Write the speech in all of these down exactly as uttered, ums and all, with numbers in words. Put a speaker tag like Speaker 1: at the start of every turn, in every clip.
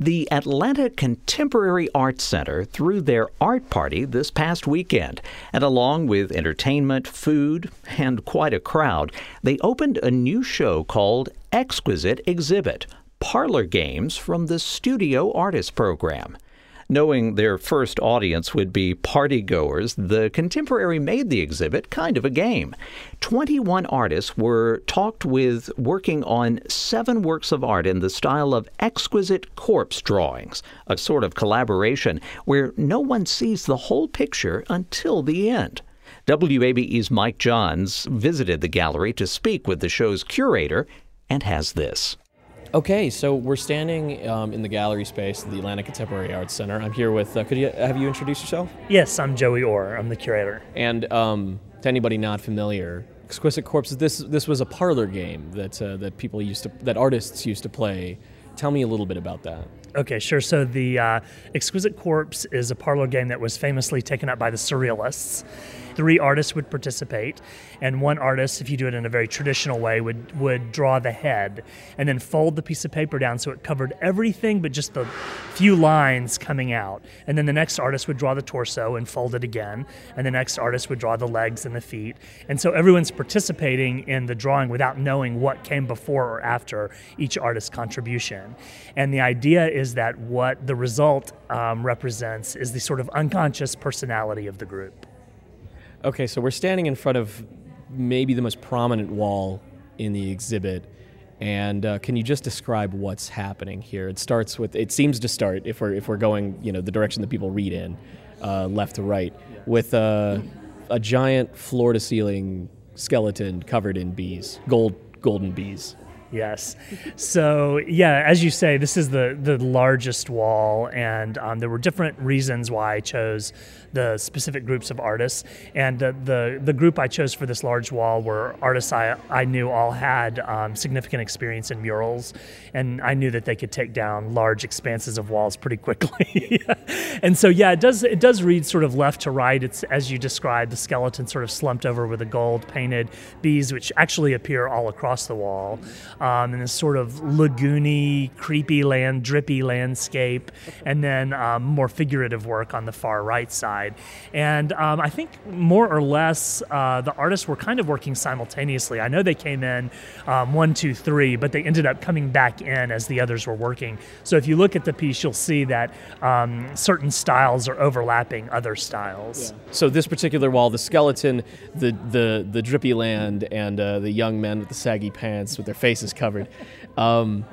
Speaker 1: The Atlanta Contemporary Arts Center threw their art party this past weekend, and along with entertainment, food, and quite a crowd, they opened a new show called Exquisite Exhibit, Parlor Games from the Studio Artist Program. Knowing their first audience would be partygoers, the Contemporary made the exhibit kind of a game. twenty-one artists were talked with working on seven works of art in the style of exquisite corpse drawings, a sort of collaboration where no one sees the whole picture until the end. W A B E's Mike Johns visited the gallery to speak with the show's curator and has this.
Speaker 2: Okay, so we're standing um, in the gallery space of the Atlanta Contemporary Arts Center. I'm here with, uh, could you have you introduce yourself?
Speaker 3: Yes, I'm Joey Orr. I'm the curator.
Speaker 2: And um, to anybody not familiar, Exquisite Corpses, this this was a parlor game that uh, that people used to, that artists used to play. Tell me a little bit about that.
Speaker 3: Okay, sure. So the uh, Exquisite Corpse is a parlor game that was famously taken up by the Surrealists. Three artists would participate, and one artist, if you do it in a very traditional way, would, would draw the head and then fold the piece of paper down so it covered everything but just the few lines coming out. And then the next artist would draw the torso and fold it again, and the next artist would draw the legs and the feet. And so everyone's participating in the drawing without knowing what came before or after each artist's contribution. And the idea is that what the result um, represents is the sort of unconscious personality of the group.
Speaker 2: Okay, so we're standing in front of maybe the most prominent wall in the exhibit, and uh, can you just describe what's happening here? It starts with, it seems to start, if we're if we're going, you know, the direction that people read in, uh, left to right, with uh, a giant floor-to-ceiling skeleton covered in bees, gold golden bees.
Speaker 3: Yes. So, yeah, as you say, this is the, the largest wall, and um, there were different reasons why I chose the specific groups of artists. And the, the, the group I chose for this large wall were artists I, I knew all had um, significant experience in murals, and I knew that they could take down large expanses of walls pretty quickly. And so, yeah, it does it does read sort of left to right. It's, as you described, the skeleton sort of slumped over with the gold painted bees, which actually appear all across the wall. Um, and this sort of lagoony, creepy land, drippy landscape, and then um, more figurative work on the far right side. And um, I think more or less uh, the artists were kind of working simultaneously. I know they came in um, one, two, three, but they ended up coming back in as the others were working. So if you look at the piece, you'll see that um, certain styles are overlapping other styles.
Speaker 2: Yeah. So this particular wall, the skeleton, the the, the drippy land, and uh, the young men with the saggy pants with their faces covered. Um,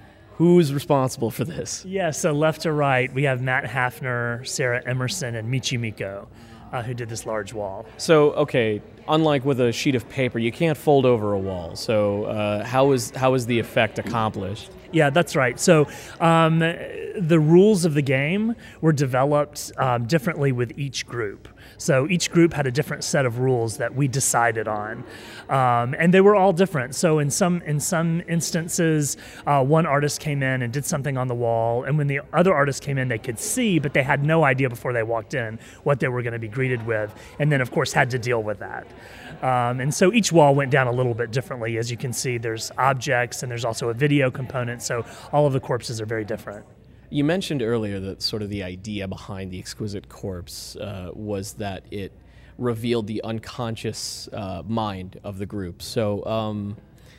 Speaker 2: who's responsible for this?
Speaker 3: Yeah, so left to right, we have Matt Hafner, Sarah Emerson, and Michi Miko, uh, who did this large wall.
Speaker 2: So, okay, unlike with a sheet of paper, you can't fold over a wall. So uh, how is how is the effect accomplished?
Speaker 3: Yeah, that's right. So um, the rules of the game were developed um, differently with each group. So each group had a different set of rules that we decided on, um, and they were all different. So in some in some instances, uh, one artist came in and did something on the wall, and when the other artist came in, they could see, but they had no idea before they walked in what they were going to be greeted with, and then of course had to deal with that. Um, and so each wall went down a little bit differently. As you can see, there's objects and there's also a video component, so all of the corpses are very different.
Speaker 2: You mentioned earlier that sort of the idea behind the Exquisite Corpse uh, was that it revealed the unconscious uh, mind of the group. So um,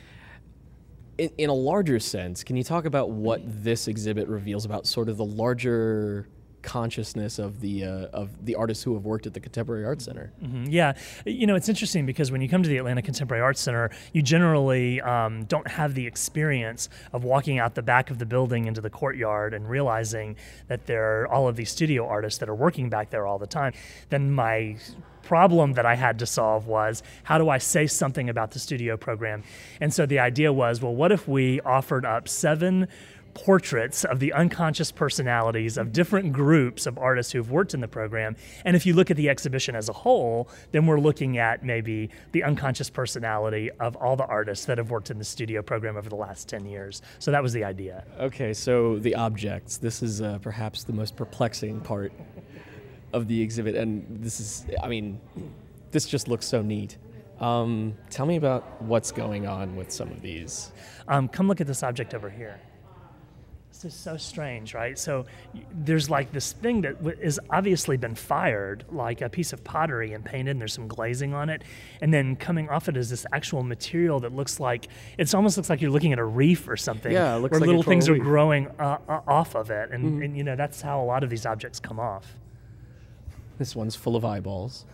Speaker 2: in, in a larger sense, can you talk about what this exhibit reveals about sort of the larger consciousness of the uh, of the artists who have worked at the Contemporary Arts Center?
Speaker 3: Mm-hmm. Yeah, you know, it's interesting because when you come to the Atlanta Contemporary Arts Center, you generally um, don't have the experience of walking out the back of the building into the courtyard and realizing that there are all of these studio artists that are working back there all the time. Then my problem that I had to solve was, how do I say something about the studio program? And so the idea was, well, what if we offered up seven portraits of the unconscious personalities of different groups of artists who've worked in the program. And if you look at the exhibition as a whole, then we're looking at maybe the unconscious personality of all the artists that have worked in the studio program over the last ten years. So that was the idea.
Speaker 2: Okay, so the objects. This is uh, perhaps the most perplexing part of the exhibit. And this is, I mean, this just looks so neat. Um, tell me about what's going on with some of these.
Speaker 3: Um, come look at this object over here. This is so strange, right? So y- there's like this thing that w- is obviously been fired, like a piece of pottery and painted, and there's some glazing on it. And then coming off it is this actual material that looks like, it almost looks like you're looking at a reef or something.
Speaker 2: Yeah, it looks
Speaker 3: where
Speaker 2: like a
Speaker 3: little things
Speaker 2: coral
Speaker 3: are
Speaker 2: reef.
Speaker 3: growing uh, uh, off of it. And,
Speaker 2: Mm-hmm.
Speaker 3: and, you know, that's how a lot of these objects come off.
Speaker 2: This one's full of eyeballs.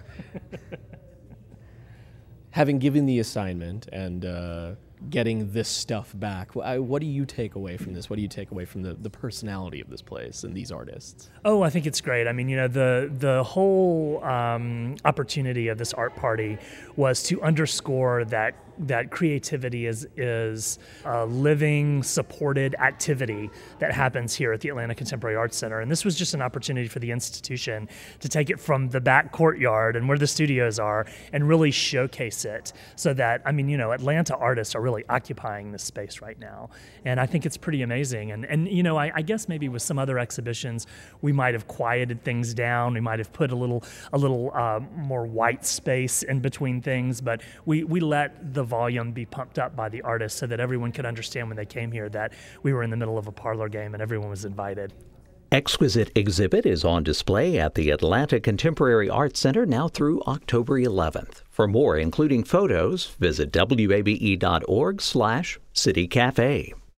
Speaker 2: Having given the assignment and uh, getting this stuff back, wh- I- what do you take away from this? What do you take away from the, the personality of this place and these artists?
Speaker 3: Oh, I think it's great. I mean, you know, the the whole um, opportunity of this art party was to underscore that that creativity is is a living, supported activity that happens here at the Atlanta Contemporary Arts Center. And this was just an opportunity for the institution to take it from the back courtyard and where the studios are and really showcase it so that, I mean, you know, Atlanta artists are really occupying this space right now. And I think it's pretty amazing. And, and you know, I, I guess maybe with some other exhibitions, we might have quieted things down. We might have put a little a little uh, more white space in between things, but we, we let the volume be pumped up by the artists so that everyone could understand when they came here that we were in the middle of a parlor game and everyone was invited.
Speaker 1: Exquisite exhibit is on display at the Atlanta Contemporary Arts Center now through October eleventh. For more, including photos, visit W A B E dot org slash City Cafe.